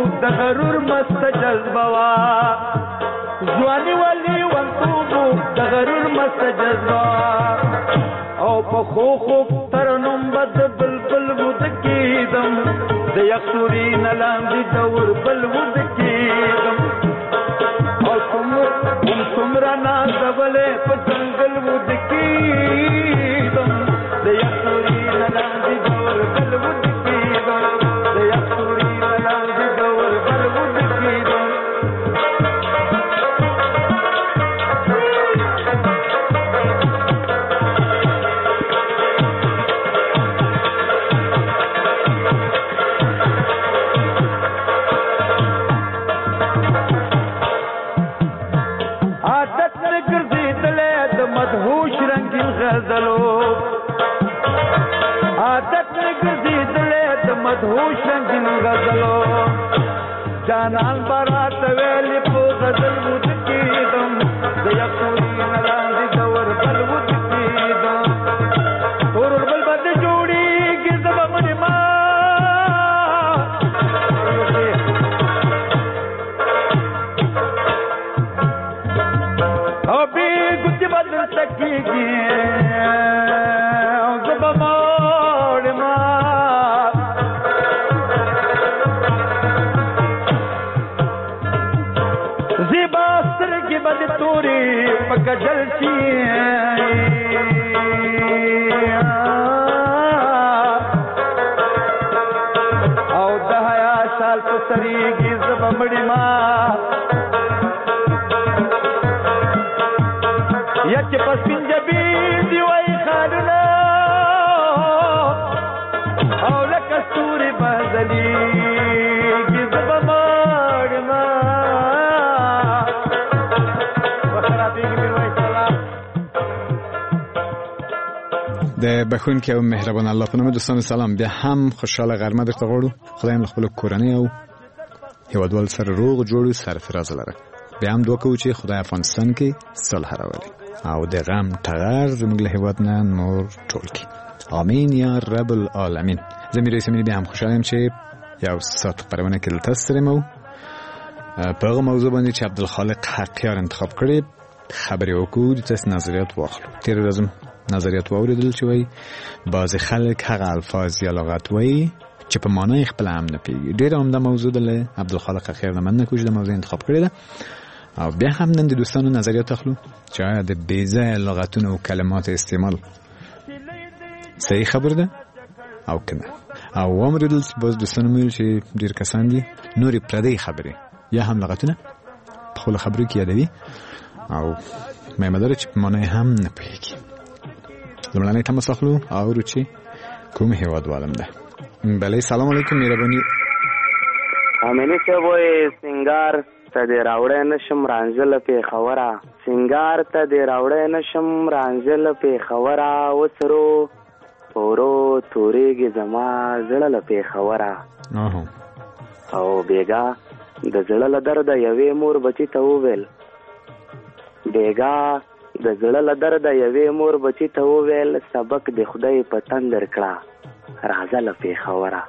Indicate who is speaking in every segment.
Speaker 1: د غرور مست جذبوا ځواني ولي ونتوبو د غرور مست جذبوا او په خو ترنم بد بلبل ود کېدم د یخوري نلاندې دور بل ود کېدم او څومره نازولې په ځنګل ود کېدم د یخوري نلاندې دور بل ود کېدم د یخوري نلاندې دور بل ود کېدم مدهوش رنگین غزلو عادت نگردیدلے د مدهوش رنگین غزلو جانان برات ویلی پو غزل ود کېدم د یخوري نلاندې دور بل ود کېدم تور بل بد جوړېږي زما منې ما او بې ګوتې بدل تکېږي او زه به مړما زیبا سترګې به دې تورې په کجل شي او د حیا شال په سرېږي زه به مړما یا چې په سپینجبي دي وایي خالونه او لکه ستوري به ځلېږي زه به مړما
Speaker 2: د بخښونکي او مهربان الله په نوم دوستانو سلام. بیا هم خوشحاله غرمه درته غواړو. خدای له خپل کورنۍ او هیوادوال سره روغ جوړ سرفراز لره. بیا هم دعا کوو چې خدای افغانستان کې صلح راولي او د غم ټغر زموږ له هیواد نه نور ټول کړي. آمین یا رب العالمین. زه میر اسماعیل بیا هم خوشحاله یم چې یو ساعت خبرونه کې دلته سره مو په هغه موضوع باندې چې عبدالخالق حقیار انتخاب کړی خبرې وکړو، د تاسو نظریات واخلو. تیر ورځ نظریات واوریدل چې وایي بعضې خلک هغه الفاظ یا لغات وایي چې په معنی خپل هم نه پوهېږي. ډېره عمده موضوع ده، عبدالخالق حقیار نه مننه کوم چې د موضوع انتخاب کړې ده. او بیا هم نن د دوستانو نظریات اخلو چې آیا د بېځایه لغتونو او کلمات استعمال صحیح خبر ده او که نه. او واوریدل چې باز دوستانو ویل چې ډېر کسان دي نورې پردۍ خبرې یا هم لغتونه په خپلو خبرو کې یادوي او مهمه داره چې په معنی هم نه پوهېږي. لومړنی تماس اخلو اورو چې کوم هیوادوالم ده. بله سلام علیکم مهرباني.
Speaker 3: امینی صاحب وایي سنگار ته دې راوړی نشم رانژله پېښوره، سنگار ته دې راوړی نشم رانژله پېښوره، وڅرو پورو تورېږي زما زړه له پېښوره. او بیګا د زړه له درده یوې مور بچي ته وویل، بیګا د زړه له درده یوې مور بچي ته وویل سبق د خدای په تندر کړه راځه له پېښوره.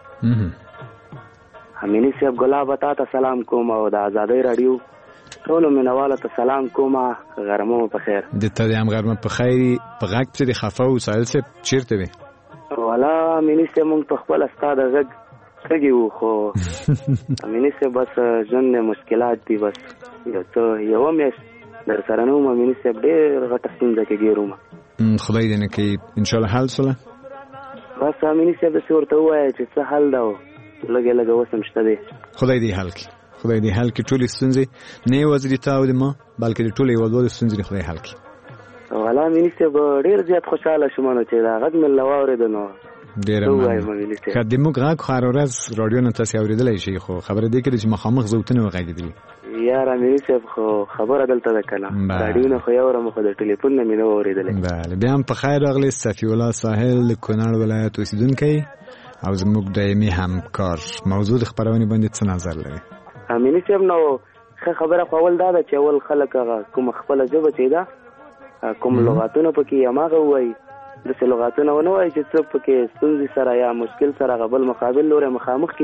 Speaker 3: امینی صاحب ګلاب تا ته سلام کوم او د آزادۍ راډیو ټولو مینوالو ته سلام کوم. غرمه مو په خیر. د
Speaker 2: ته هم غرمه په خیر. په غږ چې د خفه او سایل صاحب چیرته وي؟
Speaker 3: والا امینی صاحب مونږ په خپل ستا د غږ کږي وو، خو امینی صاحب بس ژوند مشکلات دي. بس یوه میاشت در سره نه وم امینی صاحب، ډېر غټه ستونزه کې ګیر وم.
Speaker 2: خدای دې نه کوي انشاءالله حل سوله.
Speaker 3: بس امینی صاحب داسې ورته ووایه چې څه حل ده او لږه لږه اوس هم شته دی.
Speaker 2: خدای دې حل کړي. خدای دې حل کړي ټولې ستونزې، نه یوازې د تا او د ما بلکې د ټولو هیوادوالو ستونزې دې خدای حل کړي.
Speaker 3: والا امیني صاحب ډېر زیات خوشحاله شوم نو چې دا غږ مې له واورېده نو
Speaker 2: ډېره مننه. که د موږ غږ خو هره ورځ راډیو نه تاسې اورېدلی شئ، خو خبره دې کړې چې مخامخ زوتونه وغږېدلي.
Speaker 3: یار امیني صاحب خو خبره دلته ده که نه، راډیو نه خو یې اورم خو د ټلیفون نه مې نه واورېدلی.
Speaker 2: بله بیا هم په خیر راغلی. صفي الله ساحل د کونړ ولایت اوسېدونکی او زموږ دایمي همکار. موضوع د خپرونې باندې څه نظر لري؟
Speaker 3: امیني صاحب نو ښه خبره خو اول دا ده چې اول خلک هغه کومه خپله ژبه چې ده کوم لغاتونه پکې هماغه ووایي، داسې لغاتونه ونه وایي چې څوک پکې ستونزې سره یا مشکل سره هغه بل مقابل لوری مخامخ کړي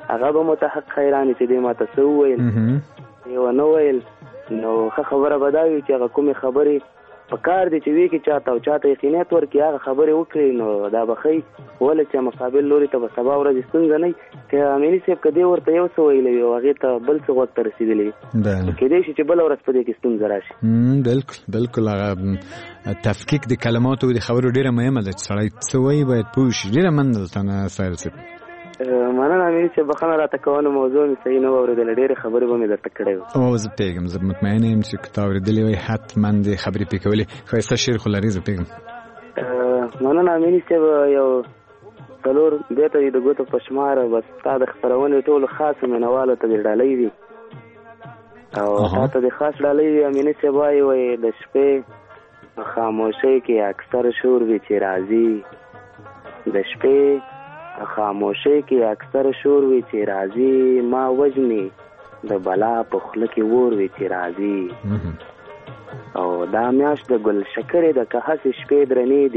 Speaker 3: هغه به متحق حیران چې دې ماته څه وویل یې ونه ویل نو ښه خبره به دا وي چې هغه کومې خبرې په کار دی چې وی کې چاته او چاته یقینیت ورکړي هغه خبرې وکړي نو دا به ښه ولې چې مقابل لوري ته به سبا ورځې ستونزه نه وي که امیني صاحب که دې ورته یو څه ویلی وي او هغې ته بل څه غوږ ته رسېدلی وي کېدای شي چې بله ورځ په دې کې ستونزه را شي
Speaker 2: بالکل هغه تفکیک د کلماتو د خبرو ډېره مهمه ده چې سړی څه وایي باید پوه شي ډېره مننه درته سایل صاحب
Speaker 3: مننه امیني صاحب بخښنه راته کوه نو موضوع مې صحیح نه واورېدله ډېرې خبرې به مې درته کړی وې
Speaker 2: او زه پوهېږم زه مطمئنه یم چې که تا اورېدلې وای حتما دې خبرې پرې کولې ښایسته شعر خو لرې زه پوهېږم
Speaker 3: مننه امیني صاحب یو 4 بېته دي د ګوتو په شمار بس تا د خپرونې ټولو خاصو مینهوالو ته دې ډالۍ وي او تا ته دې خاص ډالۍ وي امیني صاحب وایي د شپې په خاموشۍ کې اکثر شور وي چې راځي د شپې خاموشۍ کې اکثر شور وي چې راځي ما وژني د بلا په خوله کې اور وي چې راځي او دا میاشت د ګل شکرې د که هسې شپې درنې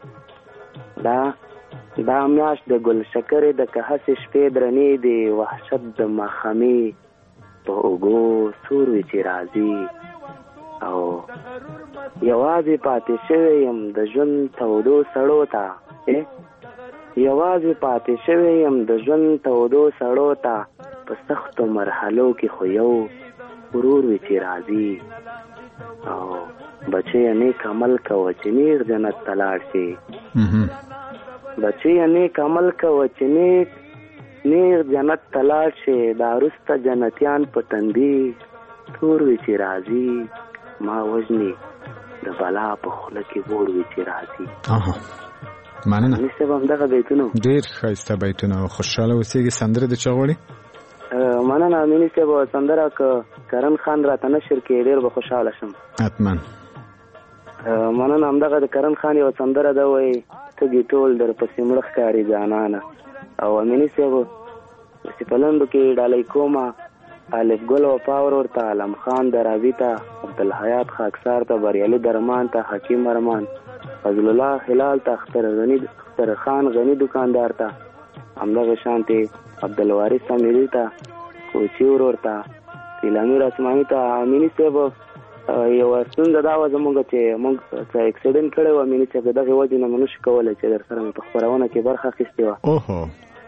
Speaker 3: دي دا میاشت د ګل شکرې د که هسې شپې درنې دي وحشت د ماښامي په اوږو سور وي چې راځي او یوازې پاتې شوی یم د ژوند تودو سړو ته یوازې پاتې شوی یم د ژوند تودو سړو ته په سختو مرحلو کې خو یو ورور وي چې راځي او بچیه نیک عمل کوه چې نیغ جنت ته لاړ شي بچیه نیک عمل کوه چې نیغ جنت ته لاړ شي دا وروسته جنتیان په تندي تور وي چې راځي ما وژني د بلا په خوله کې اور وي چې راځي
Speaker 2: مننه
Speaker 3: نشته هم دغه بیتونه
Speaker 2: ډېر ښایسته بیتونه او خوشحاله اوسېږي سندره د چا غواړي
Speaker 3: مننه امیني صاحب سندره که کرن خان راته نشر کړي ډېر به خوشحاله شم
Speaker 2: حتما
Speaker 3: مننه همدغه د کرن خان یو سندره ده وایي تږي ټول در پسې مړه ښکاري جانانه او امیني صاحب چې په لنډو کې ډالۍ کومه الف ګل وفا ورته علم خان درابي ته عبدالحیات خاکسار ته بریالي درمان ته حکیم ارمان فضل الله هلال ته اختر خان غنی دکاندار ته همدغه شانتې عبدالوارث امیری ته کوچي ورور ته سیلامیر اسماني ته امیني صاحب یوه ستونزه دا وه زموږ چې موږ څه اکسیډنټ کړی و امیني صاحب د دغې وجې نه مو نشو کولی چې در سره مې په خپرونه کې برخه اخیستې وه
Speaker 2: اوهو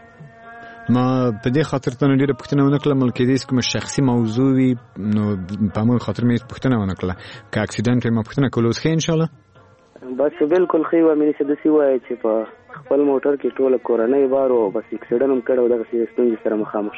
Speaker 2: ما په دې خاطر ته ډېره پوښتنه ونه کړله ملکې دې کومه شخصي موضوع وي نو په همغه خاطر مې پوښتنه ونه کړله که اکسیډنټ وي ما پوښتنه کول اوس ښه انشاءالله
Speaker 3: بس بالکل ښه وه امیني صاحب داسې ووایه چې په خپل موټر کې ټوله کورنۍ بار و بس اکسیډنټ هم کړی و دغسې ستونزې سره مخامخ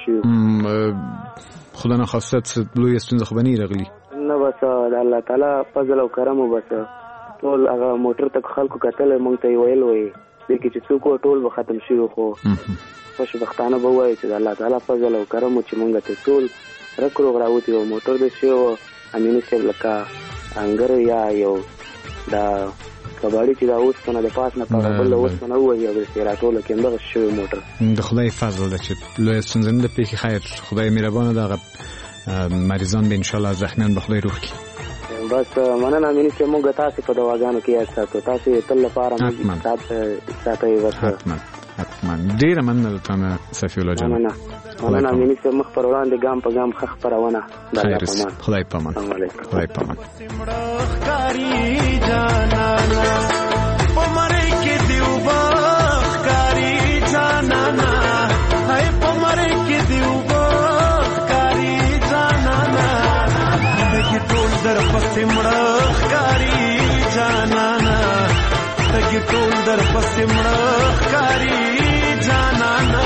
Speaker 3: شوي
Speaker 2: خدا نخواستت لویه ستونزه خو به نه راغلي
Speaker 3: نه بس د الله تعالی فضل او کرم و بس ټول هغه موټر ته خلکو کتلی موږ ته یې ویل وایي دې کې چې څوک و ټول به ختم شوي خو خوشبختانه به ووایو چې د الله تعالی فضل او کرم و چې موږ ته ټول رک روغ راوتي و موټر د شوی و امیني صاحب لکه انګر یا یو دا کباړي چې دا اوسپنه د پاس نه په بله اوسپنه ووهي او داسې راټوله کړي همدغه شوی موټر
Speaker 2: د خدای فضل ده چې لویه ستونزه نه ده پېښې خیر خدای مهربانه ده هغه مریضان به انشاءالله زخمیان به خدای روغ کړي
Speaker 3: بس مننه امیني صاحب موږ تاسې په دواګانو کې یاد ساتو تاسې تل لپاره موږ ساتئ بس
Speaker 2: حتما ډېره مننه درته صفي الله جان
Speaker 3: مننه امیني صاحب مخ پر وړاندې ګام په ګام ښه خپرونه
Speaker 2: خدای په امان خدای په امان
Speaker 4: ټول در پسې مړه ښکاري جانانا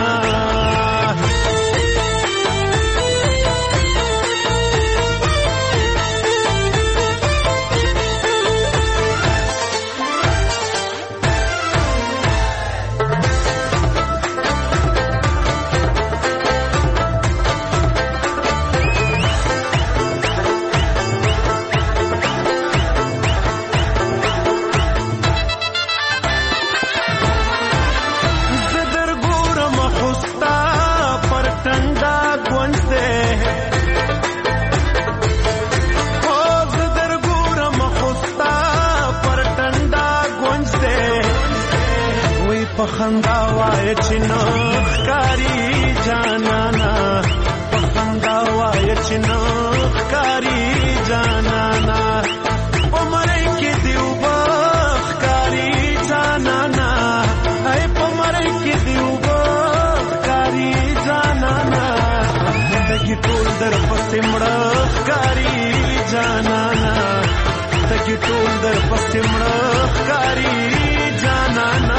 Speaker 4: خندا وای چې نه ښکاري جانانا په خندا وای چې نه ښکاري جانانا پمړې کې دیوبه ښکاري جانانا ای پمړې کې دیوبه ښکاري جانانا زندګي ټول در پسې مړه ښکاري جانانا زندګي ټول در پسې مړه ښکاري جانانا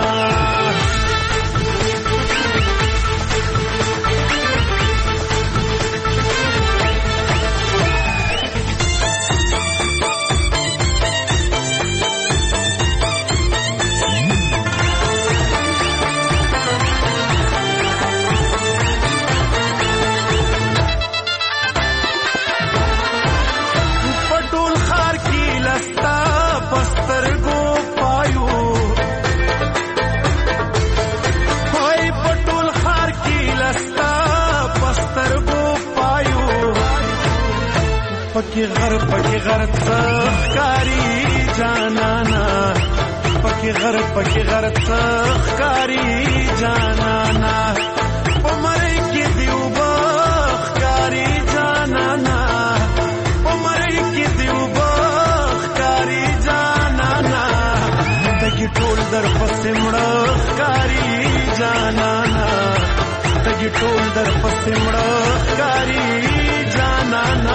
Speaker 4: پکی غر څخکاری جانانا پکی غر څخکاری جانانا پمړې کې دیوبه ښکاری جانانا پمړې کې دیوبه ښکاری جانانا زندګي ټول در پسې مړه ښکاری جانانا زندګي ټول در پسې مړه ښکاری جانانا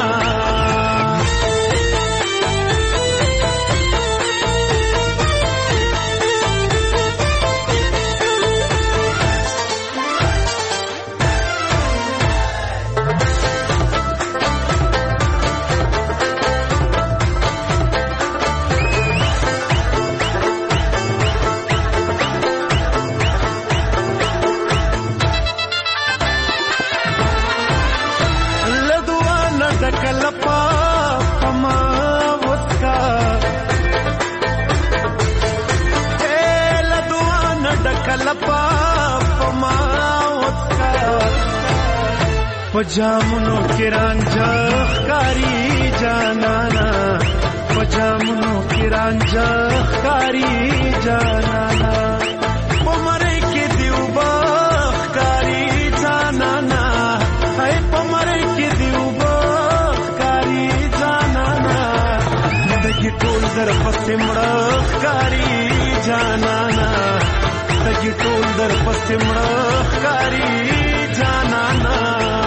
Speaker 4: पजामुनो के रांझा कारी जानाना पजामुनो के रांझा कारी जानाना पमरे के दिवबा कारी जानाना है पमरे के दिवबा कारी जानाना जिंदगी टोल दर पसे मड़ा कारी जानाना जिंदगी टोल दर पसे मड़ा कारी जानाना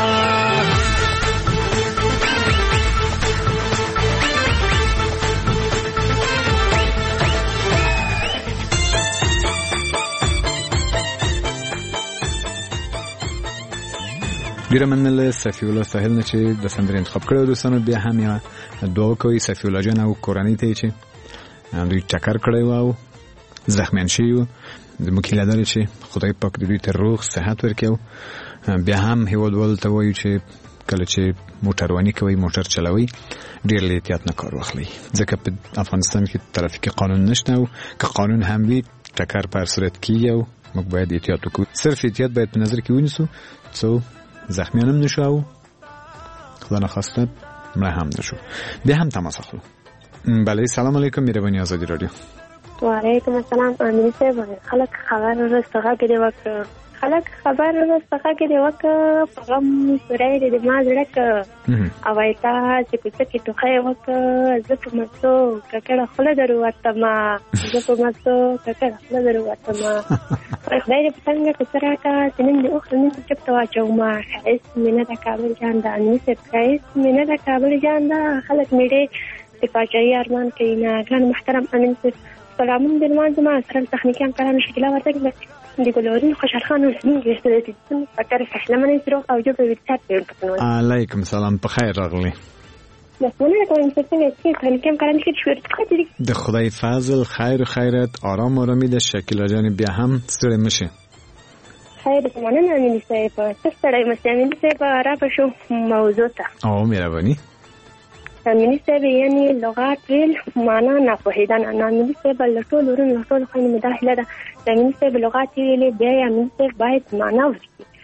Speaker 2: ډیره مننه صفی الله ساحل نه چې د سندرې انتخاب کړو. دوستانو بیا هم یا دعا کوي صفی الله جان او کورنۍ ته چې دوی ټکر کړی و او زخمیان شوي و. زموږ هیله ده چې خدای پاک د دوی ته روغ صحت ورکړي. بیا هم هیوادوالو ته وایو چې کله چې موټرواني کوئ موټر چلوئ ډېر له احتیاط نه کار واخلئ ځکه په افغانستان کې ترافیکي قانون نشته او که قانون هم وي ټکر په هر صورت کېږي او موږ باید احتیاط وکړو. صرف احتیاط باید په نظر کې ونیسو څو زخمیان هم نشو او خدا نخواسته مړه هم نشو. بیا هم تماس اخلو. بله سلام علیکم مهربانی آزادی رادیو.
Speaker 5: و علیکم السلام امین صاحب. خلک خبر رسغه کې دی وکړه خلک خبر رسغه کې دی وکړه پیغام سره دې ما زړه ک او ایتا چې کوڅه کې ټوخه وکړه زه په مڅو ککړه خله درو وته ما زه په مڅو ککړه خله درو وته ما خدای دې څنګه کثره کا سنن دې اوخ نن چې په واچو ما هیڅ مینه د کابل جان د اني سره هیڅ مینه د کابل جان د خلک میډه د پاچاهي ارمان کوي نه ګران محترم امین صاحب سلامون بالمال زما سره تخنیکی همکاران شکله ورته دي ګلورین خوشحال خان ورسمنګ استدلت فکر فحلمه نسرو او جو په وټساپ په
Speaker 2: علیکم سلام په خیر راغلی.
Speaker 5: مسئله کوم څه چې تخنیکی همکاران کې شوړ
Speaker 2: د خدای فضل خیر خیرت آرام آرامی د شکیلا جان بیا هم ستړي مشه.
Speaker 5: خیر زمانه امین صاحب ستړي مشه امین صاحب را پښو موضوع ته
Speaker 2: او مهرباني
Speaker 5: امین صاحب یعنی لغات ویل معنا نه پوهیدل نه امین صاحب لټول ورن لټول خو نه مداخله ده امین صاحب لغات ویل بیا امین صاحب باید معنا ورکړي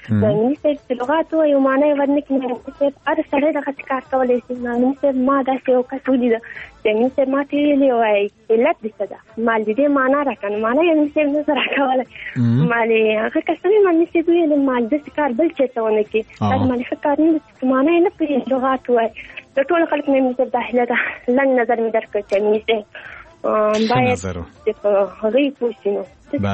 Speaker 5: نو چې لغات او معنی ورنکې چې هر سړی دغه کار کولای شي. نو چې ما داسې یو کس ولید چې ما ته ویلي وای علت دې څه ده مال دې معنا راکنه معنا یې چې نه سره کوله مال هغه کسانه معنی چې ویل مال دې کار بل څه ونه کې دا مال څه کار نه معنا نه پېژني لغات وای د ټول خلک نه مې داخله ده لن نظر مې درکړ چې مې باید چې هغه پوښتنه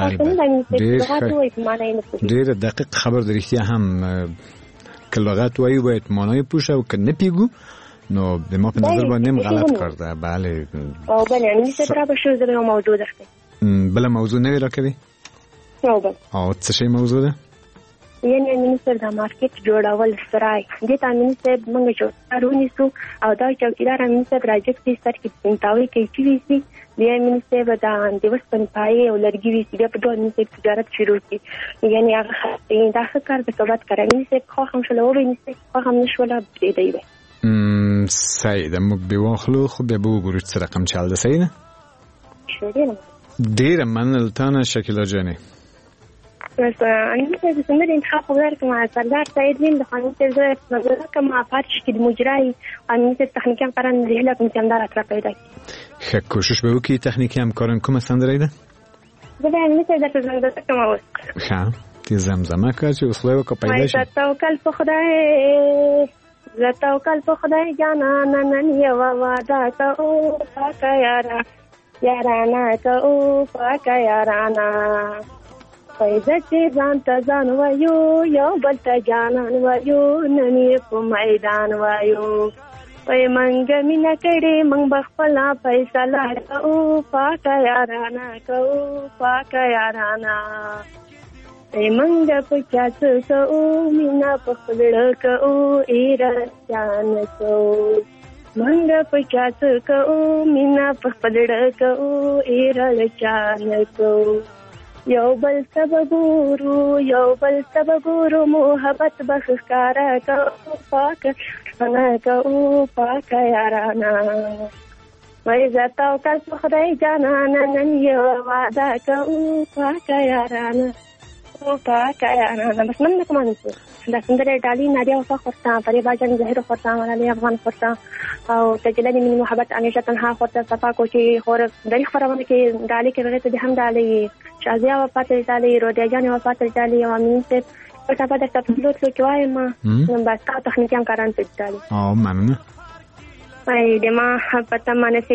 Speaker 2: ډېر دقیق خبر د رښتیا هم کلغات وایي باید معنی پوښه او کنه پیګو نو د ما په نظر باندې غلط کار ده. بله
Speaker 5: او بله یعنی څه تر به شو زره موضوع ده
Speaker 2: بله موضوع نه راکوي او څه شی موضوع ده
Speaker 5: یعنی منیستر د مارکیټ جوړول سرای د تامین صاحب موږ چوکارونی سو او دا چوکیدار منیستر راځي سر کې پنتاوي کې چې وی د منیستر د دیوس پنځای او لرګي وی چې په ډول منیستر تجارت شروع کړي یعنی هغه دا څه کار د کبات کوي منیستر خو هم شلو منیستر خو هم نشولا دی
Speaker 2: سعید موږ به واخلو خو به وګورو چې رقم چال ده سعید ډیر منل تانه شکیلا جانی
Speaker 5: بس أنا بسمر انتخاب وزارة مع سردار سعيد من دخان تزوج وزارة مع فارش كده مجرای آن تکنیکی هم کارن رحله کنیم داره ترپیدا.
Speaker 2: خب کوشش به کی تکنیکی هم کارن کم استان داره؟
Speaker 5: زبان میشه در زمزمه کم اوست.
Speaker 2: خب تی زمزمه کاچی اصله و کپایدش.
Speaker 5: زتوکل په خدای جانا نن یو وعده کو پاک یارا یارانا کو پاک یارانا پیدا چې ځان ته ځان وایو یو بل ته جانان وایو نن په میدان وایو پي منګ مینا کړي منګ بخپلا فیصله کو پاک یارانا کو پاک یارانا پي منګ په چاڅ کو مینا په خلړ کو ایر جان کو منګ په چاڅ کو مینا په خلړ کو ایر جان کو یو بل سببورو محبت بخکارا کو پاک انا کو پاک یارانا وای زتا او کل خدای جانا نن یو وعده کو پاک یارانا او پاک یارانا بس من کوم دا څنګه ډالي نادیا او خورتا پرې باجن زهره خورتا علی افغان خورتا او تجلني من محبت انیشا تنها خورتا صفا کوچی خور دای خبرونه کې ډالي کې ورته د هم ډالي شازیا وفات ډالي رودیا جان وفات ډالي او امین ته په تاسو د تفصیلات کې وایم نو بس کا تخنیکی هم کاران ته ډالي
Speaker 2: او ممنون
Speaker 5: ay dema pata manasi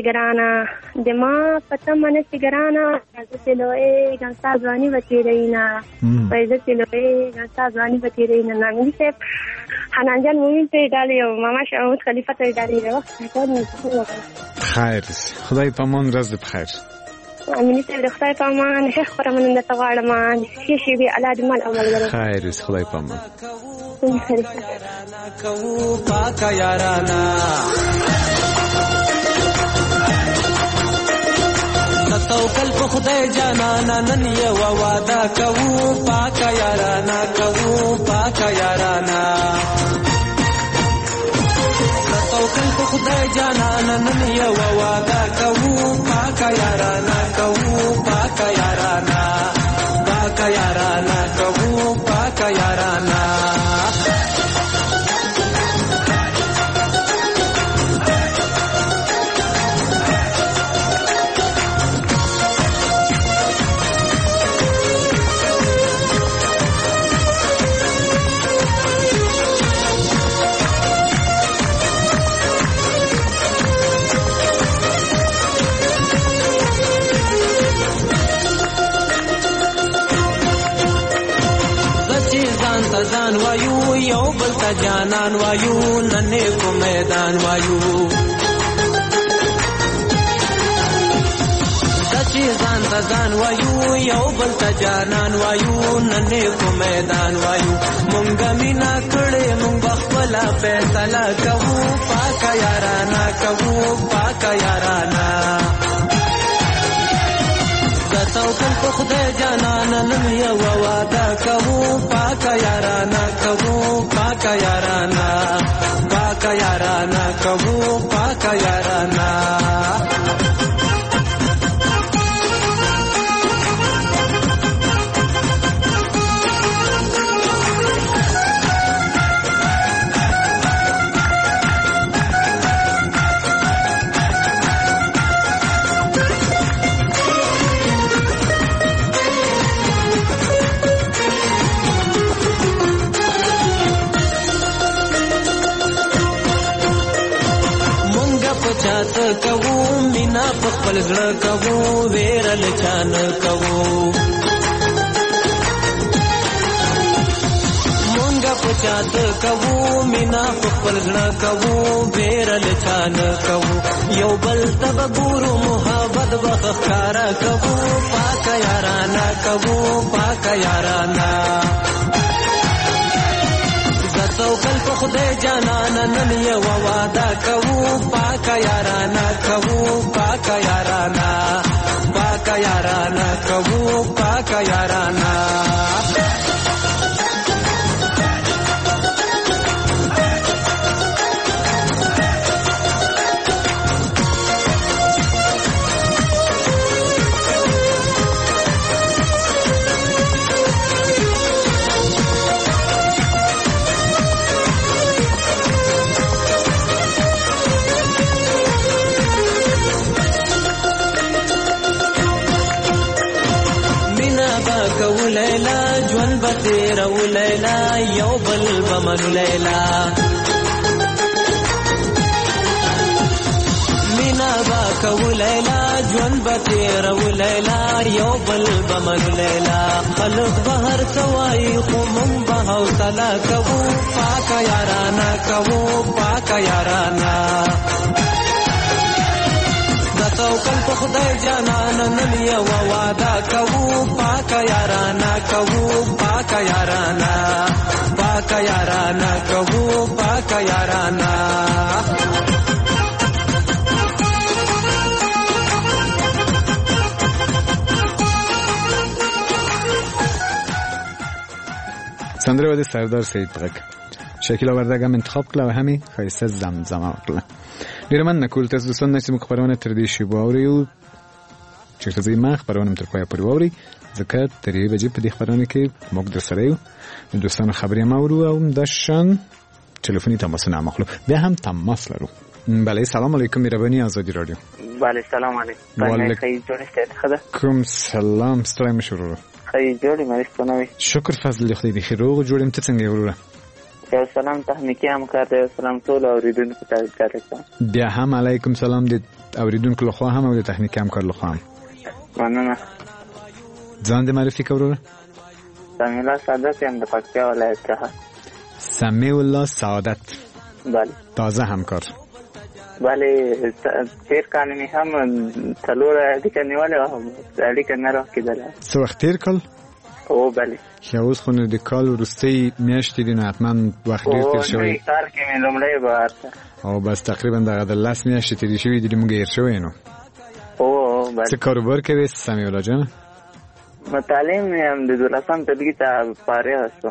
Speaker 5: garana zelo e gansa zwani batirina payda zelo e gansa zwani batirina nami se hananjan muin te dali mama shaud khalifa te dali ro
Speaker 2: خیر خدای پامان راز بخیر
Speaker 5: امین ته خدای پامان هیڅ خبره من ته غواړم چې شي به الله دې مال عمل وکړي
Speaker 2: خیر خدای پامان
Speaker 4: کو پاک یارانا توکل په خدای جانانا نن یو وعده کو پاک یارانا کو پاک یارانا توکل په خدای جانانا نن یو وعده کو پاک یارانا کو پاک یارانا پاک یارانا کو پاک یارانا ځان وایو یو بل ته جانان وایو نن کو میدان وایو سچي ځان وایو یو بل ته جانان وایو نن کو میدان وایو مونږ مینا کړه مونږ خپل فیصله کوو پاک یارانا کوو پاک یارانا توکل په خدای جانانا نن یو وعده کوو پاک یارانا کوو پاک یارانا پاک یارانا کوو پاک یارانا خپل زړه کوو ویره له چا نه کوو مونږه په چاته کوو مینا په خپل زړه کوو ویره له چا نه کوو یو بل ته به ګورو محبت به ښکاره کوو پاکه یارانه کوو پاکه یارانه توکل په خدای جانانه نن یو وعده کوو پاکه یارانه کوو پاکه یارانه پاکه یارانه کوو پاکه یارانه لیلا ژوند به تیرو لیلا یو بل به منو لیلا مینا به کوو لیلا ژوند به تیرو لیلا یو بل به منو لیلا خلق به هر څه وایي خو موږ به حوصله کوو پاکه یارانه کوو پاکه یارانه توکل په خدای جانانه نن یو وعده کوو پاکه یارانه کوو پاکه یارانه پاکه یارانه کوو پاکه یارانه
Speaker 2: سندره ود سردار سید بغک شکل آوردگم انتخاب کلا و همین خیسته زمزمه کلا ډیر مننه کول تاسو دوستان چې موږ خبرونه تر دې شی واوري او چې تاسو یې خبرونه تر پای پورې واوري ځکه تر یوې بجې په دې خبرونه کې موږ در سره یو دوستانو خبرې ماورو او د شان ټلیفوني تماسونه مخلو بیا هم تماس لرو بله سلام علیکم مهرباني آزادی رادیو
Speaker 3: بله سلام علیکم خیلی جوړ خدا
Speaker 2: کوم سلام ستړی مشورو
Speaker 3: خیلی جوړ مې
Speaker 2: شکر فضل خدای دې خیر او جوړم ته څنګه وروره
Speaker 3: یو سلام تخنیکی همکار دی سلام ټول اوریدونکو ته کوم
Speaker 2: بیا هم علیکم سلام د اوریدونکو له خوا هم او د تخنیکی همکار له خوا
Speaker 3: مننه
Speaker 2: ځان دې معرفي کوو
Speaker 3: سمیع الله سعادت هم د پکتیا ولایت څخه
Speaker 2: سمیع الله سعادت
Speaker 3: بله
Speaker 2: تازه همکار
Speaker 3: بله تیر کال می هم څلور اړیکه نیولې وه اړیکه نه راکېدله
Speaker 2: څه وخت تیر کال
Speaker 3: او بله
Speaker 2: که اوس خو نو د کال وروستۍ میاشتې دي نو حتما وخت ډېر تېر شوی
Speaker 3: او کال کې مې لومړی بهر
Speaker 2: او بس تقریبا دغه د 10 میاشتې تېرې شوي دي موږ هېر شوی نو
Speaker 3: او بله
Speaker 2: څه کاروبار کوې سمیع الله جانه
Speaker 3: تعلیم یم د 12م ټولګي ته فارغ شوم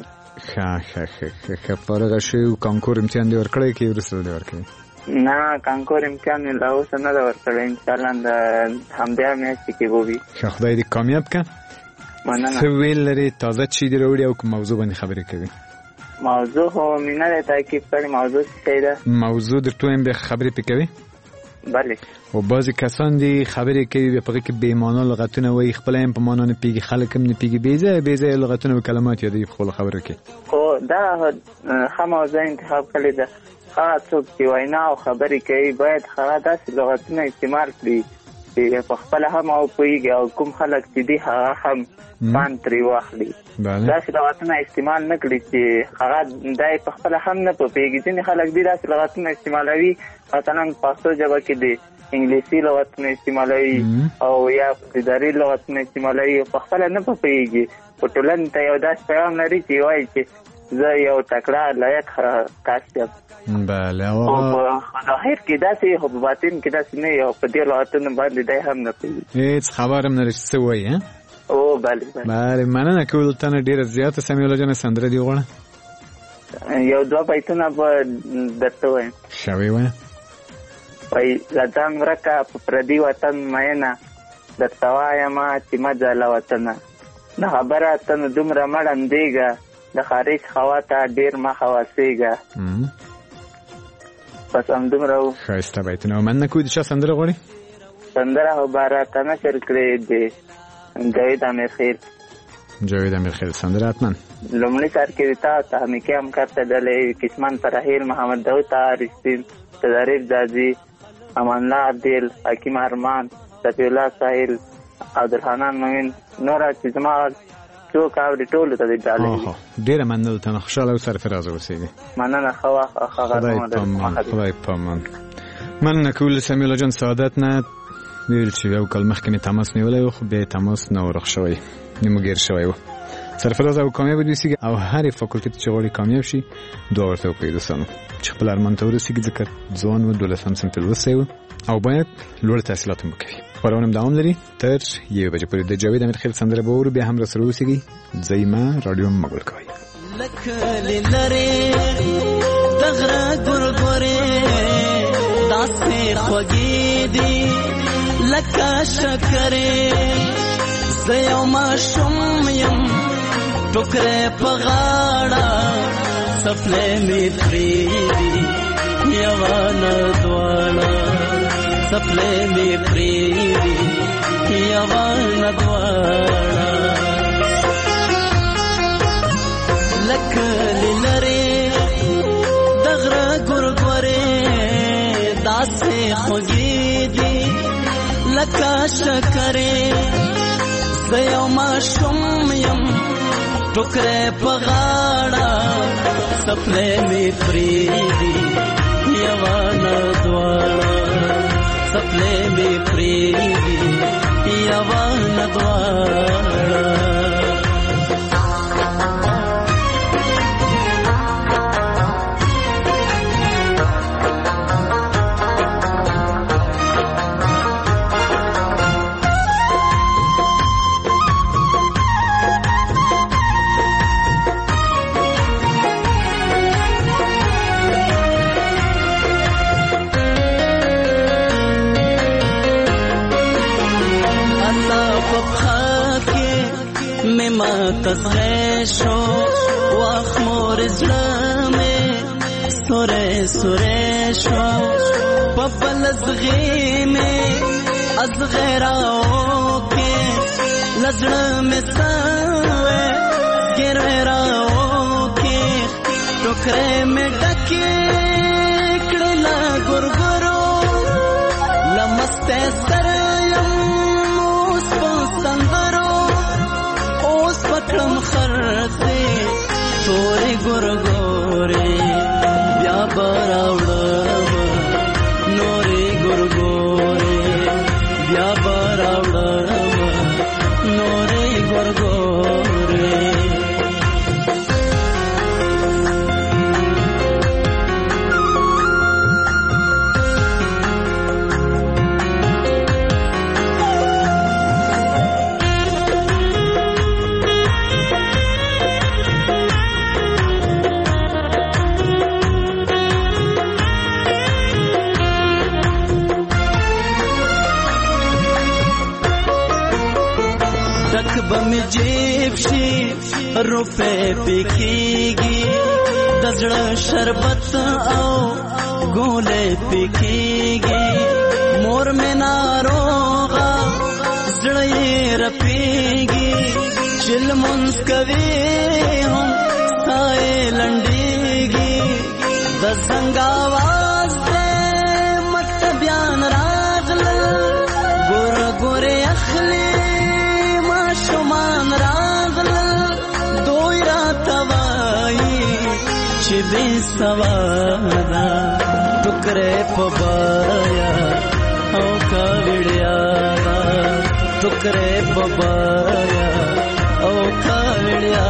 Speaker 2: ښه فارغه شوې او کانکور امتحان دې ورکړی که وروسته دې ورکوي
Speaker 3: نه کانکور امتحان مې لا اوسه نه ده ورکړی انشاءالله د همدې میاشتې کې به وي
Speaker 2: ښه خدای دې کامیاب کړه
Speaker 3: مننه
Speaker 2: څه ویل لري تازه چی دې راوړي او کوم موضوع باندې خبرې کوي
Speaker 3: موضوع خو مې نه دی تعقیب کړی موضوع څه ده
Speaker 2: موضوع درته وایم بیا خبرې پې کوي
Speaker 3: بله
Speaker 2: او بعضې کسان دي خبرې کوي بیا په هغې کې بېمانا لغتونه وایي خپله هم په مانا نه پوهېږي خلک هم نه پوهېږي بېځایه لغتونه او کلمات یادوي په خپلو خبرو کې
Speaker 3: خو دا ښه موضوع انتخاب کړې ده هغه څوک چې وینا او خبرې کوي باید هغه داسې لغتونه استعمال کړي چې په خپله هم او پوهېږي او کوم خلک چې دي هغه هم پند ترې واخلي داسې لغتونه استعمال نه کړي چې هغه دی په خپله هم نه پوهېږي ځینې خلک دي داسې لغتونه استعمالوي مثلا پښتو ژبه کې د انګلیسي لغتونه استعمالوي او یا اداري لغتونه استعمالوي په خپله نه پوهېږي په ټولنې ته یو داسې پیغام لري چې وایي چې زه یو تکړه لایق کس یم
Speaker 2: بله
Speaker 3: او په ظاهر کې داسې خو په باطن کې داسې نه یو په دې لغتونو باندې دی هم نه پوهېږي
Speaker 2: هېڅ خبر هم نه لري چې څه وایي
Speaker 3: او بله
Speaker 2: مننه کول تنه ډېره زیاته سمیع الله جانه سندره دې غواړه
Speaker 3: یو دوه بیتونه به درته وایم
Speaker 2: ښه وایه
Speaker 3: وایي له ځان ورکه په پردي وطن مینه درته وایمه چې مه ځه له وطنه د خبره ته نو دومره مه ړندېږه د خارج هوا ته ډېر مه خواصېږه بس همدومره و
Speaker 2: ښایسته بیتونه مننه کوو د چا سندره غواړي
Speaker 3: سندره خو به راته نشر کړې د جاوید امیرخیل
Speaker 2: جاوید امیرخیل سندره حتما
Speaker 3: لومړي سر کې تا تحمیکي همکار ته ډلې کسمان فرحیل محمد داود طاهر رشتین صدریف جاجي امان الله عبدل حکیم ارمان
Speaker 6: صفی الله ساحل عبدالحنان مومن نور چې زما څوک اوري ټولو ته دې ډالۍ
Speaker 2: ډېره مننه ته خوشاله او سرفراز اوسئ.
Speaker 6: مننه
Speaker 2: خدای پامان. مننه کول سمیلا جان سعادت نه ویل چې یو کال مخکې مې تماس نیولی و خو بیا تماس نه ورخ شوی نیمګیر شوی و. سرفراز او کامیاب ودوسیږي او هر فاکولټي چې غواړي کامیاب شي دعا ورته وکړئ دوستانو چې خپل ارمان ته ورسیږي ځکه ځوان و 12 صنف لوستی و او باید لوړ تحصیلات هم وکړي. خپرونه دوام لري تر 1 بجې پورې. د جاوید امیرخیل سندره به اورو بیا هم راسره اوسیږي. ځئ ما راډیو مه ګل کوئ.
Speaker 4: لکلی لرې د غره ګورګورې داسې خوږې دي لکه شکرې زه یو ماشوم یم ټوکرې په غاړه څپلۍ مې پرېږدي یوه نه دواړه څپلۍ مې پرېږدي یوه نه دواړه لکلی لرې د غره ګورګورې داسې خوږې دي لکه شکرې زه یو ماشوم یم ټوکرې په غاړه څپلۍ مې پرېږدي یوه نه دواړه څپلۍ مې پرېږدي یوه نه دواړه تسغې شو واخ مور زړه مې سورې سورې شو په بل زغې مې ازغې راو کې لزړه مې سوې ګرې راو کې ټوکرې مې ډکې کړې لا ګورګورو لمسته سر یم اوس په سندرو پکړم خرڅې تورې ګورګورې بیا به راوړم نورې ګورګورې بیا به راوړم نورې ګورګورې بمی جیب شي روپے پکېږي د زړه شربت او ګولې پکېږي مور مې ناروغه زړه یې رپېږي چې لمونځ کوي هم ستا یې لنډېږي د زنګ اواز دی مکتبیان راغلل ګوره ګورې اخلي شمان راغلل دوی راته وایي چې بې سواده ټوکرې په بایا او کاوړیا ټوکرې په بایا او کاوړیا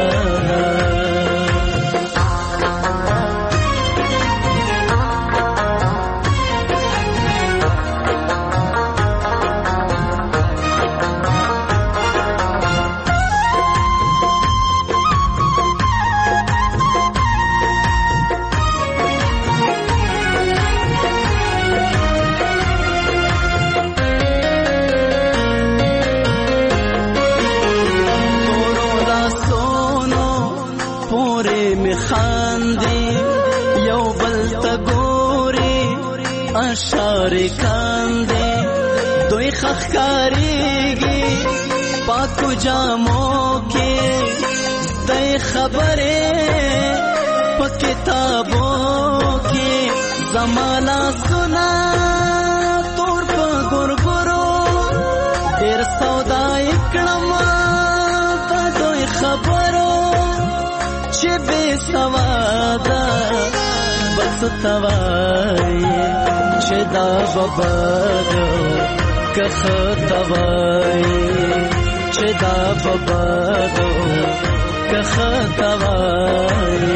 Speaker 4: اشاره کاندې دوی خخکاریږي پاکو جامو کې دای خبره په کتابو کې زمانا سنا تور په ګورګورو ستوای چې دا ببادو که خطوای چې دا ببادو که خطوای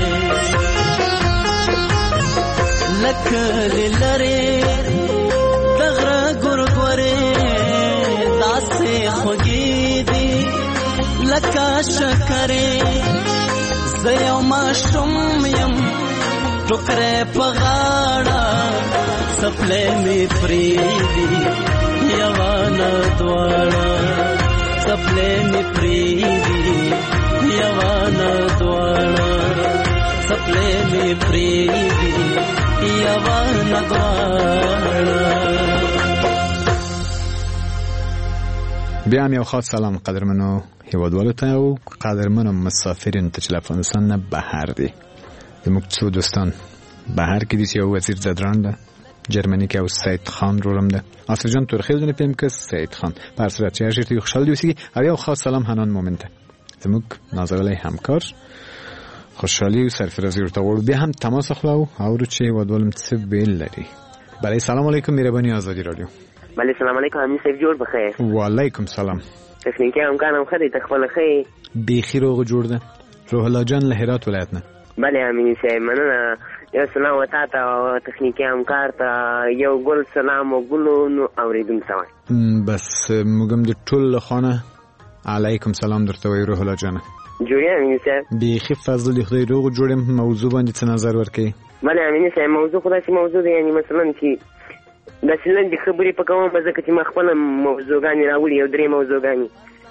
Speaker 4: لکه لری دغره ګورګورې داسې خوږې دي لکه شکرې زه یو ماشوم یم ټوکرې په غاړه څپلۍ مې پرېږدي یوانه دواړه څپلۍ مې پرېږدي یوانه دواړه څپلۍ مې پرېږدي یوانه دواړه.
Speaker 2: بیا هم یو خاص سلام قدرمنو هیوادوالو ته او قدرمنو مسافرینو ته چې له افغانستان نه بهر دي. زموږ څو دوستان بهر کې دي چې یو وزیر زدران ده جرمنی کې او سید خان رولم ده آصف جان تورخیل دونه پیم که سید خان پر صورت چې هر خوشحال دی اوسېږي او یو خاص سلام حنان مومن ته زموږ نازولی همکار خوشحالي او سرفرازي ورته غواړو. بیا هم تماس اخلو او چې هیوادوالم څه بیل لري. بله سلام علیکم مهرباني آزادی رادیو.
Speaker 3: بله سلام علیکم امین صاحب جوړ بخیر.
Speaker 2: وعلیکم سلام.
Speaker 3: تخنیکی همکارم ښه دی ته خپله ښه یې؟
Speaker 2: بیخي روغ جوړ ده. روح الله جان له هرات ولایت نه.
Speaker 3: بله امین صاحب مننه. یو سلام و تا ته او تخنیکی همکار ته یو ګل سلام و ګلو نو اورېدونکو ته وایم.
Speaker 2: بس موږ هم د ټول له خوا نه علیکم سلام درته وایو روح الله جانه.
Speaker 3: جوړ یې امین صاحب؟ بیخي
Speaker 2: فضل د خدای روغ جوړ یم. موضوع باندې څه نظر ورکوي؟
Speaker 3: بله امین صاحب موضوع خو داسې موضوع دی یعنې مثلا چې داسې لنډې خبرې په کوم ځکه چې ما خپله موضوعګانې راوړي یو درې موضوعګانې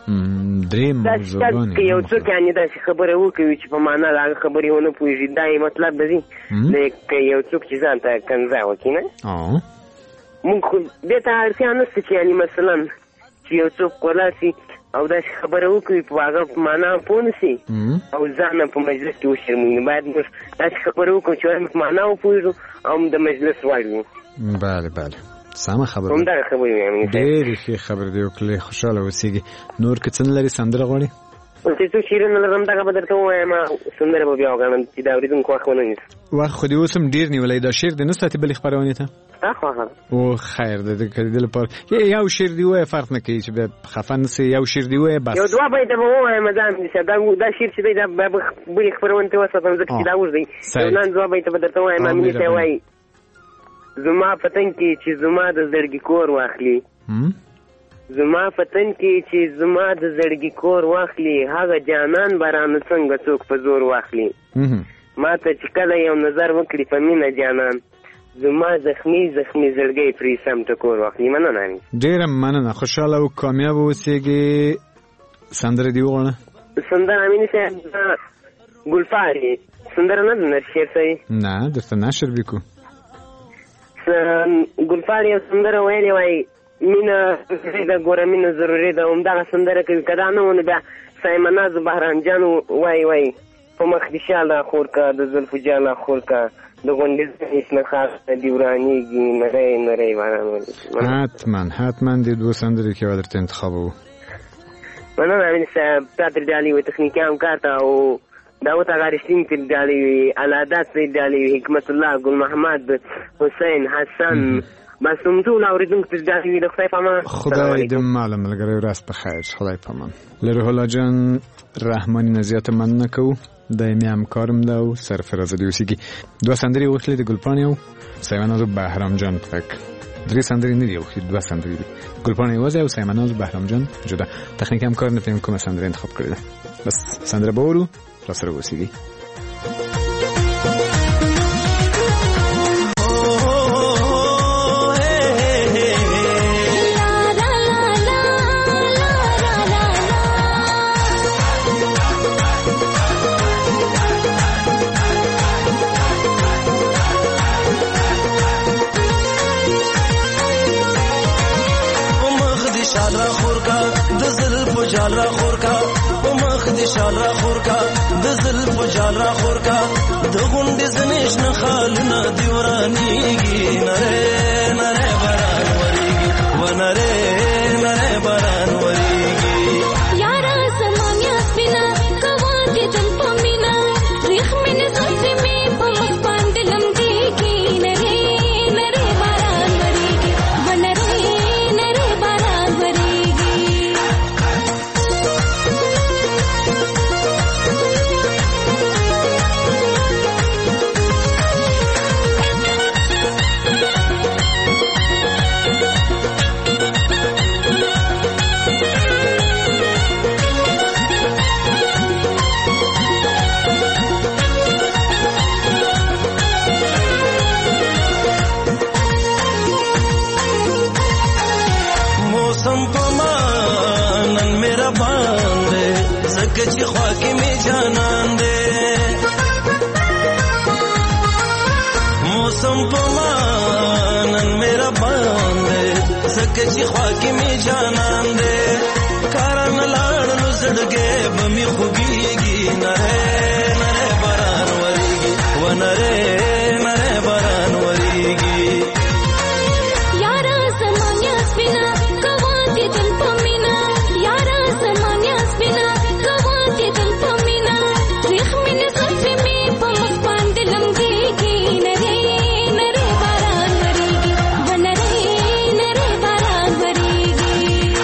Speaker 3: داسې که یو څوک یعنې داسې خبره وکوي چې په معنا د هغه خبرې ونه پوهېږي دا یې مطلب به ځي که یو څوک چې ځان ته کنځا وکړي نه مونږ خو دې ته اړتیا نشته چې یعنې مثلا چې یو څوک ولاړ شي او داسې خبره وکوي په هغه په معنا پوه نه شي او ځان په مجلس کې وشرموي. باید موږ داسې خبره وکړو چې په معنا وپوهېږو او د مجلس وړ وي.
Speaker 2: بله بله سمه خبره
Speaker 3: همدغه خبرې ویم.
Speaker 2: ډېرې ښې خبرې دی وکړلې خوشحاله اوسېږي. نور که څه نه لري سندره غواړي؟
Speaker 3: چې څوک شعرونه لرم دغه به درته ووایم سندره به بیا وګڼم چې د اورېدونکو وخت ونه نیسم.
Speaker 2: وخت خو دې اوس هم ډېر نیولی دا شعر دې نه ساتي بلې خپرونې ته؟
Speaker 3: خوښه
Speaker 2: او خیر د دې لپاره یو شعر دی ووایه فرق نه کوي چې بیا خفه نه سي. یو شعر دی ووایه بس
Speaker 3: یو دوه بیته به ووایم ځان دا شعر چې دی دا به بلې خپرونې ته وساتم ځکه چې دا اوږد دی. یو لاندې دوه بیته به درته ووایم امینې ته وایي زما پتن کې چې زما د زړګي کور واخلي زما پتن کې چې زما د زړګي کور واخلي هغه جانان برانه څنګه څوک په زور واخلي ما ته چې کله یو نظر وکړي په مینه جانان زما زخمی زخمی زړګی پرې سم ټکور واخلي. مننه
Speaker 2: ډېره مننه. خوشحاله او کامیاب اوسېږي. سندره دې وغواړه.
Speaker 3: سندره امینې صاحب ګلفارې سندره نه ده نشر صحیح
Speaker 2: نه درته نشر بیکو
Speaker 3: ګلفار یو سندره ویلې وایي مینه ضروري ده ګوره مینه ضروري ده همدغه سندره کوي که دا نه و نو بیا سایمناز بهرام جان وایي په مخ دې شاله خور که د زلفو جاله خور که د غونډې شنه خاص دې ورانېږي نری نری باران
Speaker 2: حتما دې دوه سندرې کې به درته انتخابوو.
Speaker 3: مننه امین صاحب تا تر ډالۍ وي تخنیکي همکار ته او داود آقا رشتین تر ډالۍ وي العادات تر ډالۍ وي حکمت الله ګل محمد حسین حسن بس ټول اورېدونکو تر ډالۍ وي د خدای په امان.
Speaker 2: خدای دې ماله ملګری ورځ په خیر. خدای په امان. له روح الله جان رحماني نه زیاته مننه کوو. دایمي همکارم ده او سرفراز دې اوسېږي. دوه سندرې وغوښتلې د ګلپاڼې او سایمناز بهرام جان په غږ. درې سندرې نه دي وغوښتلې دوه سندرې دي ګلپاڼې یوازې او سایمناز بهرام جان جدا. تخنیکي همکار نه فهم کومه سندره انتخاب کړې ده. بس سندره به ورو را سره اوسېږي.
Speaker 4: شال را خور کا د زلف جال را خور کا په مخ دې شال را خور کا د زلف جال را خور کا د غونډې زنیش نه خالونه دی ورانیږي نره نره باران وریږي و نره نره باران وریږي
Speaker 7: یارا زمانیا سپینا کوان دې دم پمینا ریخ مینه زلفې مې په مخ باندې لمدي
Speaker 4: موسم پما نن میرا باندې زکه چې خوا کې می جانان دې موسم پما نن میرا باندې زکه چې خوا کې می جانان دې کارن لاړ نو زړګې بمي خوږيږي نره نره باران وريږي و نره نره باران وريږي
Speaker 7: یارا زمانیا سپینا کواتې دل پمینا یارا زمانیا سپینا کواتې دل پمینا ریخ مینه زلفې می په مخ باندې لمګيږي نره نره باران وريږي و نره نره باران وريږي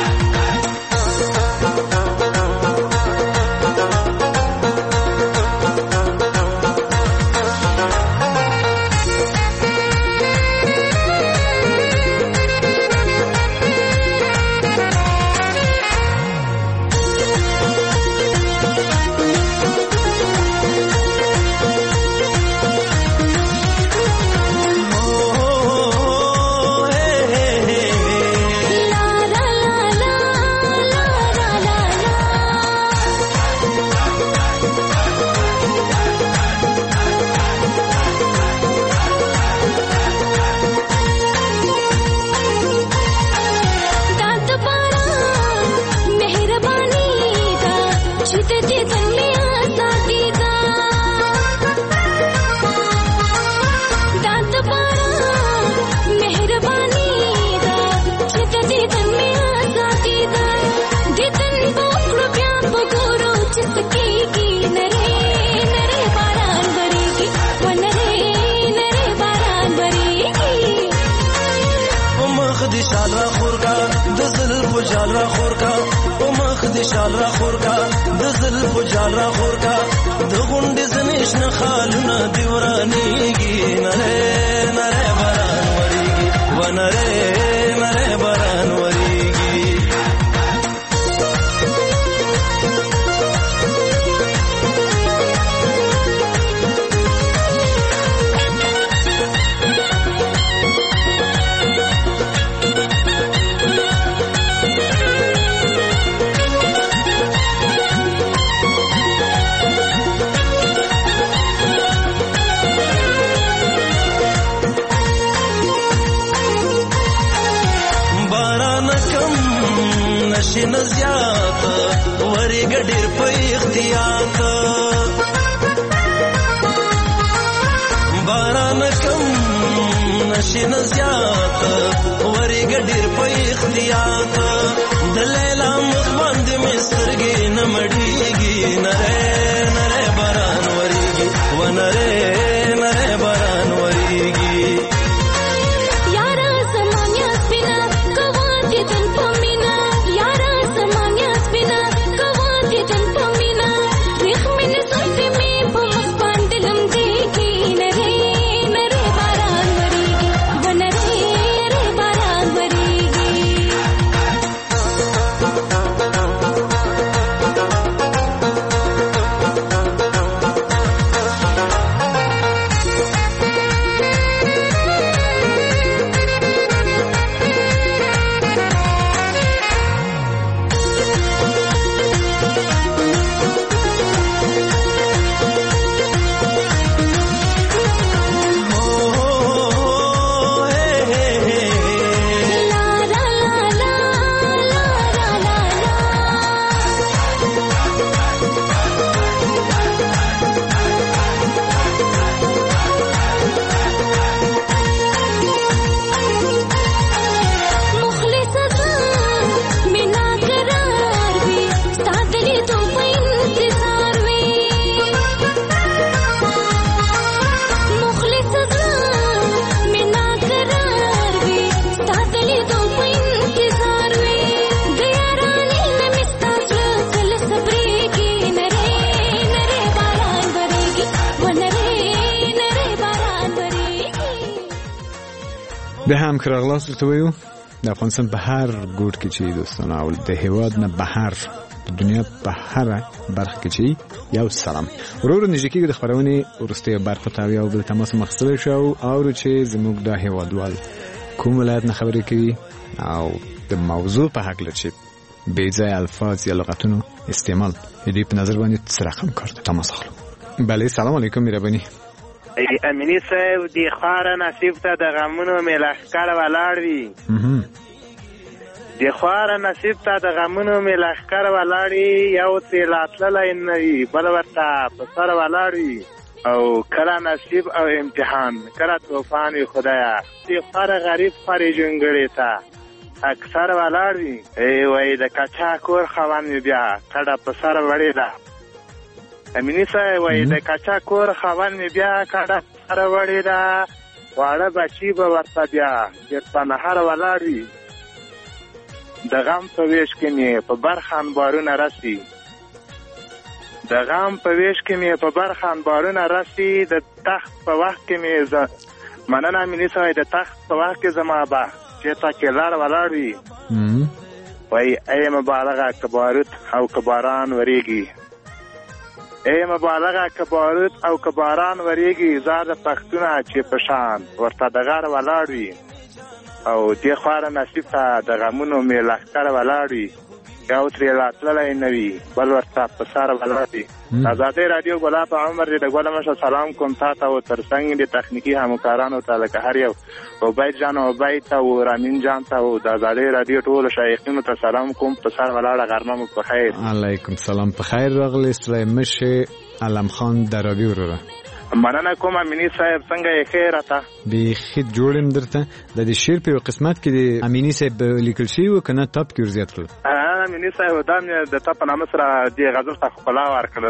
Speaker 7: شال را خور کا د زلف جال را خور کا د غونډې زنیش نه خالونه دی ورانیږي نره نره باران وریږي و نره نره باران وریږي نشین زیات وری ګډیر په اختیار باران کم نشین زیات وری ګډیر په اختیار د لیلا مخ باندې مسترګې نمړېږي نره نره باران وریږي و نره نره باران وریږي یارا زمانیا سپینا کواتې دل پمینا یارا زمانیا سپینا کواتې دل پمینا ریخ مینه زلفې می په مخ باندې لمګيږي نره نره باران وریږي و نره نره باران وریږي
Speaker 2: به هم که راغلاس درته وایو د افغانستان په هر ګوټ کې چې دوستان او د هیواد نه بهر د دنیا په هر برخه کې چې یو سلام ورور نږدې کېږي د خبرونې ورسته برخه تاوی او بل تماس مخصوص شو او چې زموږ د هیوادوال کوم ولایت نه خبرې کوي او د موضوع په حق لچې بې ځای الفاظ یا لغتونو استعمال دې په نظر باندې څه رقم کار ده تماس اخلو. بله سلام علیکم مهرباني.
Speaker 8: امینی صاحب دی خواره نصیب ته د غمونو مې لښکر ولاړ وي. دی خواره نصیب ته د غمونو مې لښکر ولاړ وي، یو ترې راتللی نه وي بل ورته په سر ولاړ وي، او کله نصیب او امتحان کله طوفان وي خدایا. دی خواره غریب خورې جونګړې ته اکثر ولاړ وي، وایي د کچا کور خاوند مې بیا کډه په سر وړې ده. امینی صاحب وایي د کچا کور خاوند مې بیا کډه په سر وړې ده، واړه بچي به ورته بیا ډېر په نهر ولاړ وي. د غم په ویش کې مې په برخه انبارونه رسي، د غم په ویش کې مې په برخه انبارونه رسي، د تخت په وخت کې مې مننه امینی صاحب د تخت په وخت کې زما به چېرته کې لار ولاړ وي. وایي ای مبالغه که بارود او که باران وریږي، ای مبالغه که بارود او که باران وریږي، زار د پښتونه چې په شان ورته د غر ولاړ وي، او دې خواره نصیب ته د غمونو مې لښکر ولاړ وي، یو ترې راتللی نه وي بل ورته په سر ولاړ وي. ازادۍ راډیو ګلاب عمر دې د ګله مشه سلام کوم تا ته او تر څنګ دې تخنیکي همکارانو ته لکه هر یو عبید جان او عبید ته او رامین جان ته او د ازادۍ راډیو ټولو شایقینو ته سلام کوم. په سر ولاړه غرمه مو په خیر. علیکم
Speaker 2: سلام په خیر راغلی. سلیمشه علم خان درابي وروره
Speaker 8: مننه کوم امینی صاحب څنګه یې ښه راته
Speaker 2: بیخي جوړم درته. د دې شعر په یو قسمت کې د امینی صاحب لیکل شوی و کنه تاپ کې ورزیات کړل.
Speaker 8: امینی صاحب دا مې د تا په نامه سره دې غزل ته ښکلا ورکړله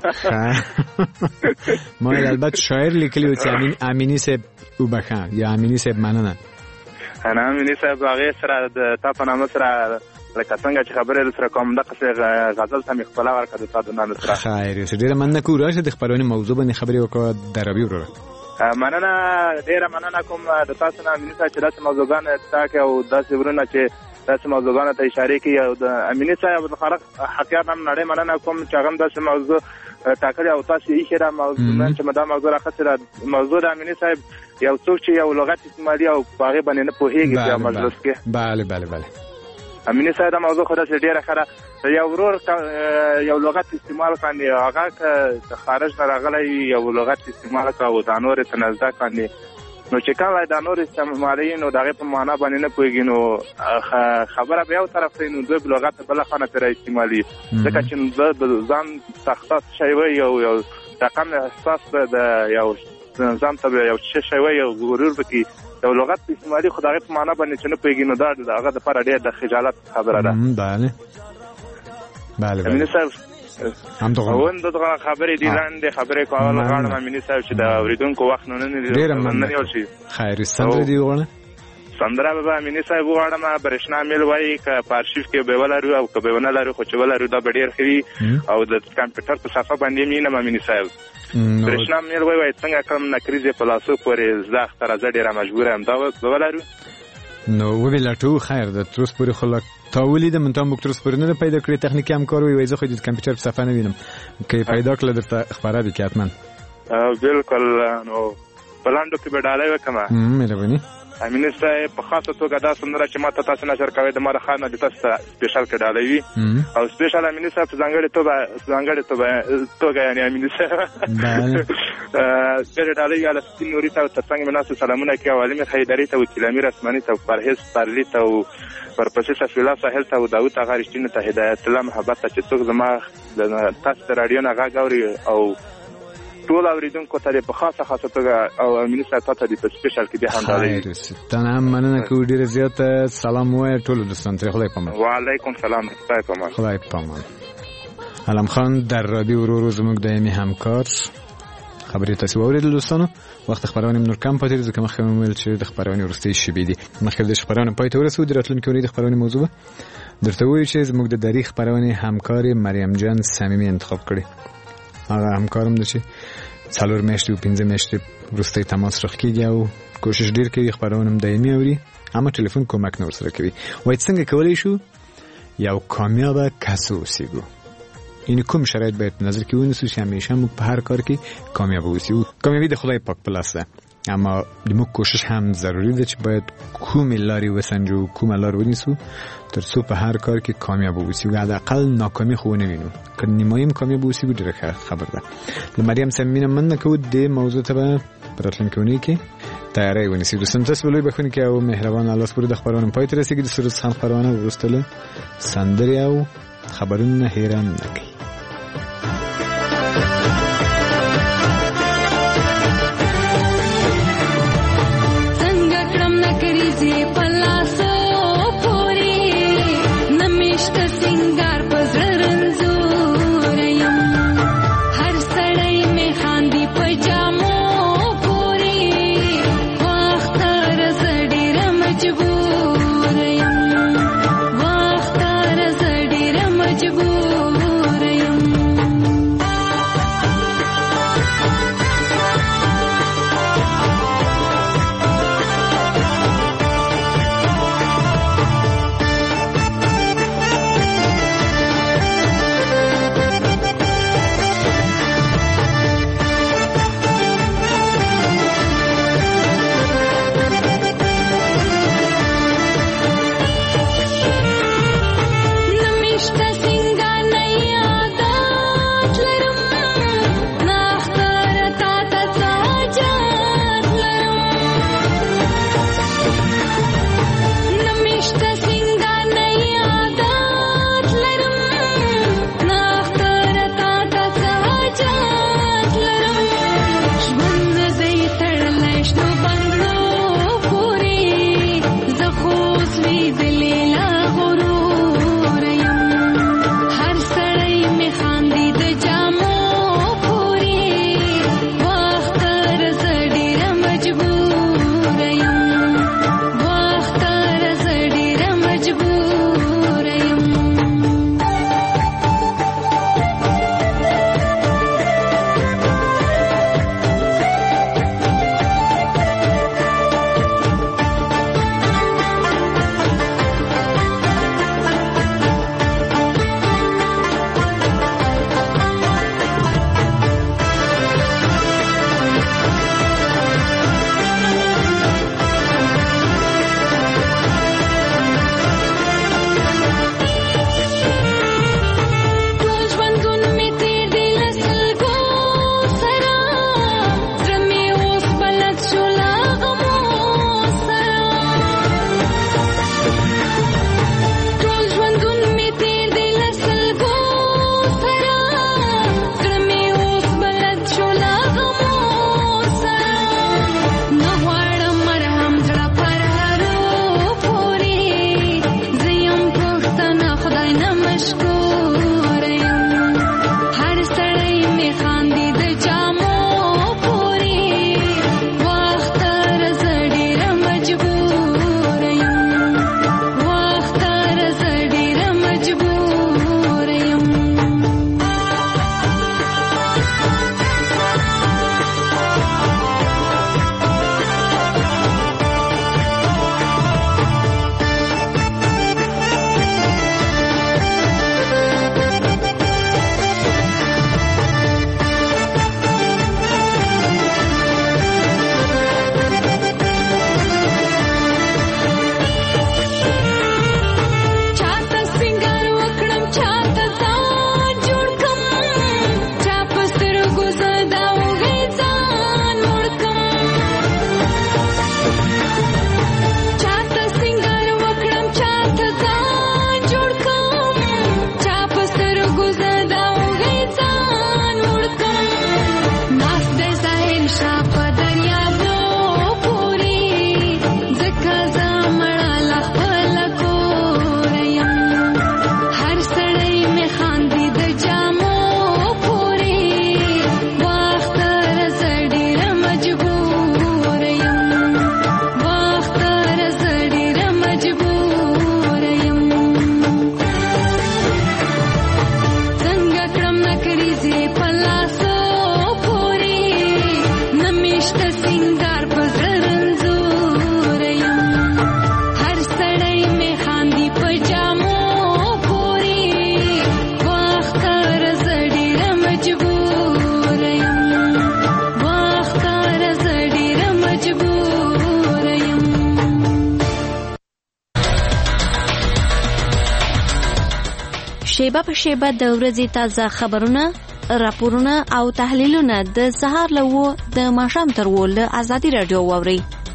Speaker 2: ما البته شاعر لیکلی و چې امینی صاحب وبخښه یا امینی صاحب مننه.
Speaker 8: انا امینی صاحب هغې سره د تا په نامه سره لکه څنګه چې خبرې سره کوم دغسې غزل ته مې ښکلا ورکړه د تا د نامه سره.
Speaker 2: خیر اوسې ډېره مننه کوو. راشه د خپرونې موضوع باندې خبرې وکړه درابي وروره.
Speaker 8: مننه ډېره مننه کوم د تاسو نه امیني صاحب چې داسې موضوعګانې ټاکي او داسې ورونه چې داسې موضوعګانو ته اشارې کوي. او د امیني صاحب د خارق حقیار هم نړۍ مننه کوم چې هغه هم داسې موضوع ټاکلې او تاسو یې ایښې ده موضوع چې دا موضوع راخستې ده. موضوع د امیني صاحب یو څوک چې یو لغت استعمالي او په هغې باندې نه پوهېږي په مجلس کې.
Speaker 2: بله بله بله
Speaker 8: امیني صاحب دا موضوع خو داسې ډېره ښه ده. یو ورور یو لغت استعمال کاندې هغه که د خارج نه راغلی یو لغت استعمال که او دا نور یې ته نه زده کاندې نو چې کله دا نور استعمالوي نو د هغې په معنا باندې نه پوهېږي نو خبره به یو طرف ته نو دوی به لغت بله خانه پرې استعمالوي ځکه چې ځان تخصص شی وي یو رقم احساس به د یو ځان ته به یو څه شی وي یو غرور به کې یو لغت استعمالي خو د هغې په معنا باندې چې نه پوهېږي نو دا د هغه دپاره ډېر د خجالت خبره ده.
Speaker 2: بله بله
Speaker 8: امیني صاحب اون دغه خبرې دي لاندې خبرې کول غواړم امیني صاحب چې د اورېدونکو وخت نه نیول شي.
Speaker 2: خیر سندره دې وغواړه.
Speaker 8: سندره به امیني صاحب وغواړم. برېښنا میل وایي که په ارشیف کې به ولرو او که به ونه لرو خو چې ولرو دا به ډېر ښه وي او د کمپیوټر په صفحه باندې مینم امیني صاحب. برېښنا میل وایي څنګه کم نکریزې په لاسو پورې زه اختره زه ډېره مجبوره یم دا به ولرو.
Speaker 2: نو وبلټو خیر د تروس پورې خلک تا ولیدم من تام بکتروس پورې نه پیدا کړی تخنیکی همکار وي زه خو د کمپیوټر په صفحه نه وینم که پیدا کړل درته خبره دي کې حتما
Speaker 8: بالکل. نو بلاندو کې به ډالۍ وکړم
Speaker 2: مهرباني.
Speaker 8: امیني صاحب په خاصه توګه دا سندره چې ما ته تاسو نشر کوئ د مال خان د تاسو سپیشل کې ډالۍ وي او سپیشل امیني صاحب په ځانګړې توګه یعنی امیني صاحب ډېرې ډالۍ یاله سپین نوري ته ترڅنګ مې ناستو سلامونه کوي او علمي حیدري ته وکیل امیر اسماني ته پرهیز پرلي ته او ورپسې صفي الله ساحل ته او داود اغا رښتینو ته هدایت الله محبت ته چې څوک زما تاسو د راډیو نه غږ اوري او ټول اوریدونکو ته په خاصه توګه او امیني صاحب ته د سپیشل کې به هم ډالۍ
Speaker 2: تنه مننه کوم ډیر زیات سلام وای ټول دوستان ته خدای پامان.
Speaker 8: وعلیکم سلام خدای پامان.
Speaker 2: خدای پامان. علم خان در رادیو ورو زموږ دایمي همکار خبرې تاسو اوریدل دوستانو. وخت خبرونه نور کم پاتې ځکه مخکې مې ویل چې د خبرونه ورستي شبي دي مخکې د خبرونه پای ته ورسېد راتلونکي ورې د خبرونه موضوع درته وایي چې زموږ د دری خبرونه همکار مریم جان صمیمی انتخاب کړي. هغه همکارم د چې 4 میاشتې او 5 میاشتې وروسته تماس راکېږي او کوشش ډیر کوي خبرونه دایمي اوري اما ټلیفون کومک نه ورسره کوي. وایي څنګه کولای شو یو کامیاب کس اوسېږو. این کوم شرایط باید نظر کې ونیسو چې همیشه موږ په هر کار کې کامیاب اوسو. کامیابی د خدای پاک په لاس ده. اما موږ کوشش هم ضروری ده چې باید کومې لارې وسنجو، کومه لار ونیسو ترڅو په هر کار کې کامیاب اوسو، یا حداقل ناکامي خو نه وینو. که نیماییم کامیاب اوسو ډیره خبر ده. لمریم سمینه من کو د موضوع ته په راتلونکي کې تیاری ونیسو. دوستان تاسو ولې بخښنه کې او مهربان الله سپور د خبرونو پای ته رسیدي. د سروس خان خبرونه ورستله سندري او خبرونه حیران نکړي.
Speaker 9: شیبه په شیبه د ورځې تازه خبرونه، راپورونه او تحلیلونه د سهار له 9 د ماښام تر 10 له آزادي رادیو واورئ.